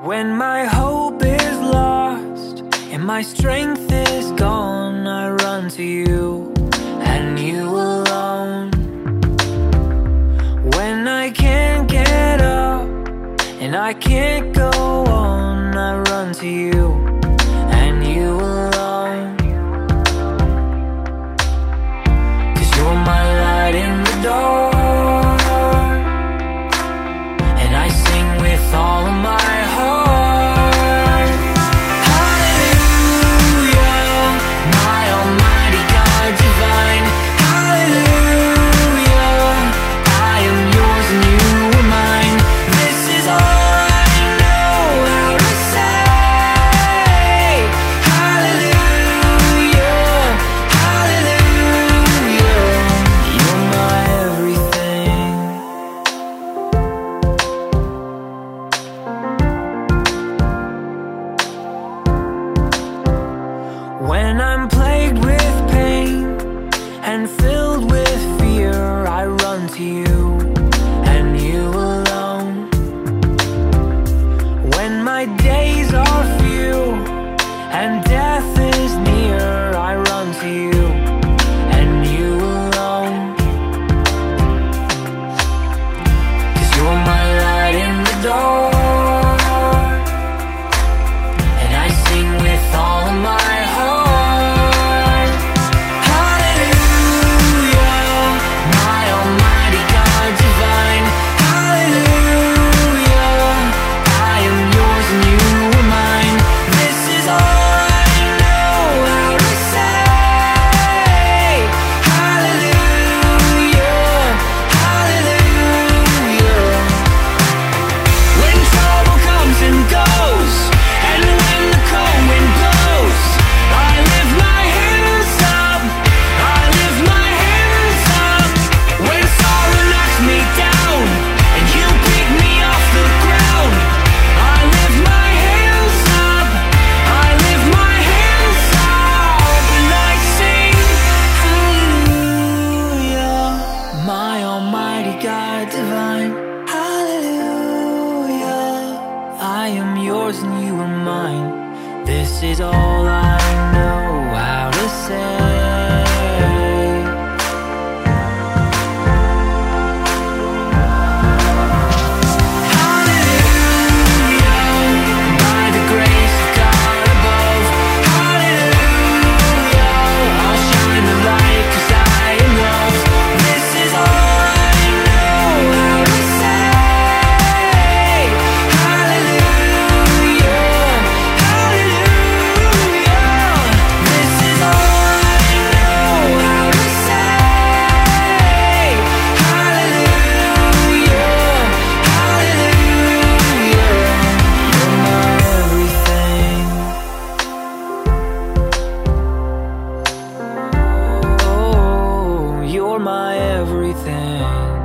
When my hope is lost and my strength is gone, I run to you and you alone. When I can't get up and I can't go on, I run to you and you alone. 'Cause you're my light in the dark, and I sing with all of my heart. Hallelujah, my almighty God divine. Hallelujah, I am yours and you are mine. This is all I know how to say. Hallelujah, hallelujah, you're my everything. When I'm plagued with pain and filled with fear, I run to you and you alone. When my days are few and death is near, I run to you and you alone. 'Cause you're my light in the dark, and I sing with all of my heart. Hallelujah, my almighty God divine. Hallelujah, I am yours and you are mine. This is all I know how to say. Hallelujah, hallelujah. When trouble comes and goes, and when the cold wind blows, I lift my hands up, I lift my hands up. When sorrow knocks me down, and you pick me off the ground, I lift my hands up, I lift my hands up, and I sing hallelujah, my almighty God divine. Hallelujah, I am yours and you are mine. This is all I know how to say. Hallelujah, by the grace of God above. Hallelujah, I'll shine the light 'cause I am loved. This is all I know how to say. Hallelujah, hallelujah. This is all I know how to say. Hallelujah, hallelujah. You're my everything. Oh, you're my everything.